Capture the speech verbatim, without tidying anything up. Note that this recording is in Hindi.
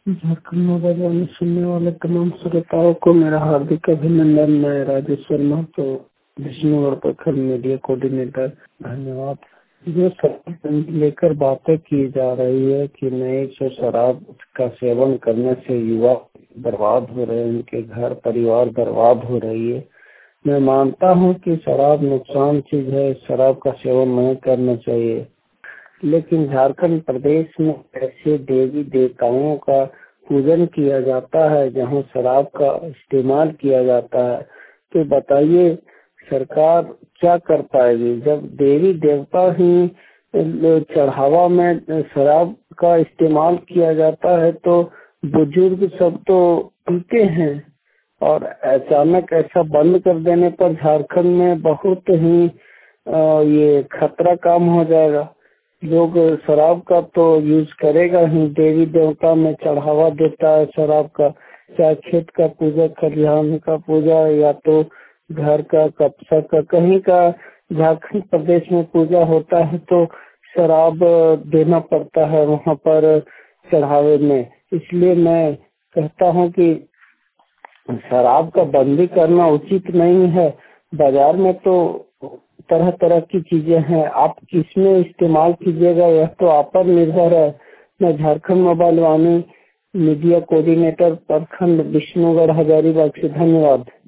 झारखंड मोबाइल वाले सुनने वाले तमाम श्रोताओं को मेरा हार्दिक अभिनंदन। मैं राजेश शर्मा, तो विष्णुगढ़ प्रखंड मीडिया कोऑर्डिनेटर। धन्यवाद। जो शराब लेकर बातें की जा रही है कि नहीं, सो शराब का सेवन करने से युवा बर्बाद हो रहे हैं, उनके घर परिवार बर्बाद हो रही है। मैं मानता हूं कि शराब नुकसान चीज है, शराब का सेवन नहीं करना चाहिए, लेकिन झारखंड प्रदेश में ऐसे देवी देवताओं का पूजन किया जाता है जहां शराब का इस्तेमाल किया जाता है। तो बताइए सरकार क्या कर पाएगी जब देवी देवता ही चढ़ावा में शराब का इस्तेमाल किया जाता है। तो बुजुर्ग सब तो पीते हैं और अचानक ऐसा बंद कर देने पर झारखंड में बहुत ही ये खतरा काम हो जाएगा। लोग शराब का तो यूज करेगा ही, देवी देवता में चढ़ावा देता है शराब का, चाहे खेत का पूजा, खलिहान का पूजा या तो घर का कब्जा का कहीं का झारखंड प्रदेश में पूजा होता है तो शराब देना पड़ता है वहाँ पर चढ़ावे में। इसलिए मैं कहता हूँ कि शराब का बंदी करना उचित नहीं है। बाजार में तो तरह तरह की चीजें हैं, आप किसमें इस्तेमाल कीजिएगा यह तो आप पर निर्भर है। मैं Jharkhand mobile Vani media coordinator प्रखंड विष्णुगढ़ हजारीबाग से। धन्यवाद।